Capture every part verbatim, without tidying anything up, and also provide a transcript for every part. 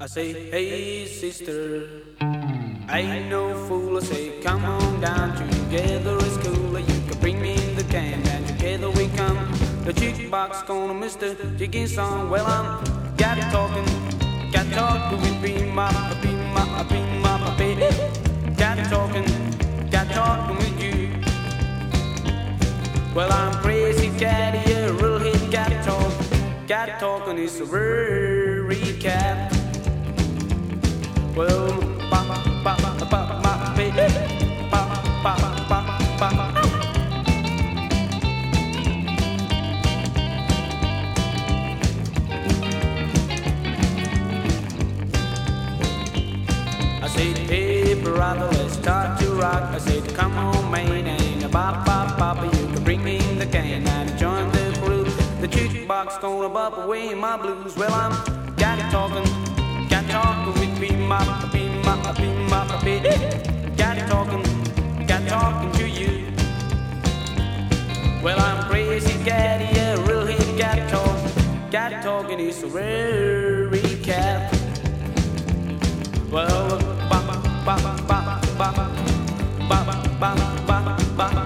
I say, hey sister, I ain't no fool. I say, come on down, together is cooler. You can bring me the can, and together we come. The jukebox gonna miss the jigging song. Well, I'm got talking, got talking with me, my, be my, be my, baby. Got talking, got talking with you. Well, I'm crazy cat, yeah, real hit, got talk, got talking is a very cat. Well, ba ba ba ba my baby, ba ba ba ba. I said, hey brother, let's start to rock. I said, come on man, and ba ba ba, you can bring me the can and join the crew. The jukebox gonna bop away my blues. Well, I'm got talking, got talking with me, my, be my, be my, baby. Got talking, got talking to you. Well, I'm crazy cat, yeah, real hit, got talk, got talking is a very cat. Well, ba ba ba ba ba ba ba ba ba.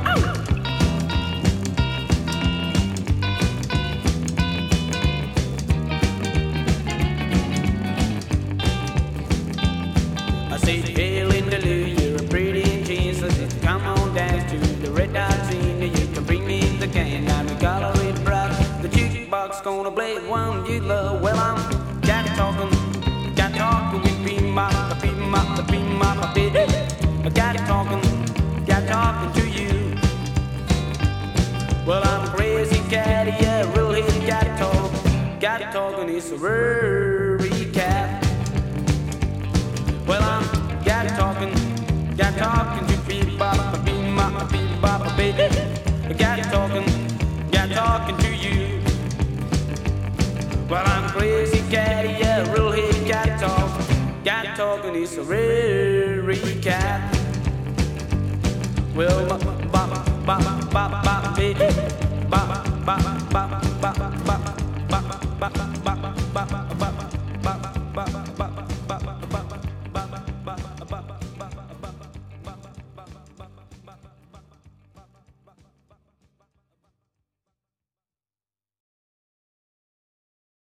I said, hey Linda Lou, you're a pretty in jeans. I said, come on dance to the red hot scene. You can bring me the can, and we got a red bright. The jukebox gonna play one you love. Well, I'm got talking, got talking with me, my, be my, be my, baby. I got talking, got talking to you. Well, I'm crazy cat, yeah, real hit, got talk, got talking is a very cat. Well, I'm got talking, got talking to be bop, be my, be bop, baby. I got talking, got talking to you. Well, I'm crazy cat, yeah, real hit, got talk, got talking is a very cat. Well, bop, bop, bop, bop, bop, baby, bop, bop, bop.